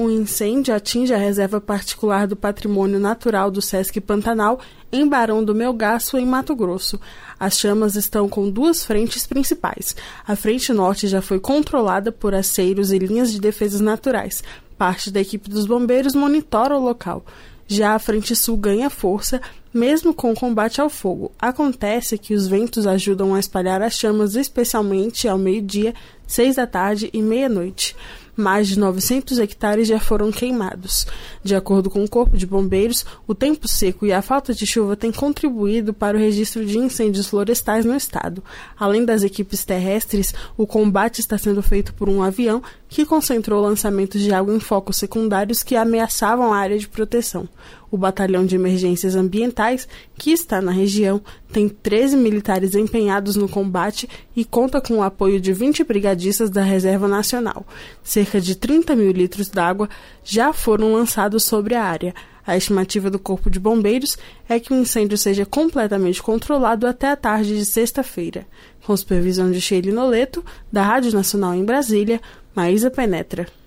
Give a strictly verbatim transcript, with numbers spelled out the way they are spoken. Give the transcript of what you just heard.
um incêndio atinge a reserva particular do Patrimônio Natural do Sesc Pantanal, em Barão do Melgaço, em Mato Grosso. As chamas estão com duas frentes principais. A frente norte já foi controlada por aceiros e linhas de defesas naturais. Parte da equipe dos bombeiros monitora o local. Já a frente sul ganha força, mesmo com o combate ao fogo. Acontece que os ventos ajudam a espalhar as chamas, especialmente ao meio-dia, seis da tarde e meia-noite. Mais de novecentos hectares já foram queimados. De acordo com o Corpo de Bombeiros, o tempo seco e a falta de chuva têm contribuído para o registro de incêndios florestais no estado. Além das equipes terrestres, o combate está sendo feito por um avião que concentrou lançamentos de água em focos secundários que ameaçavam a área de proteção. O Batalhão de Emergências Ambientais, que está na região, tem treze militares empenhados no combate e conta com o apoio de vinte brigadistas da Reserva Nacional. Cerca de trinta mil litros d'água já foram lançados sobre a área. A estimativa do Corpo de Bombeiros é que o incêndio seja completamente controlado até a tarde de sexta-feira. Com supervisão de Sheila Noleto, da Rádio Nacional em Brasília, Maísa Penetra.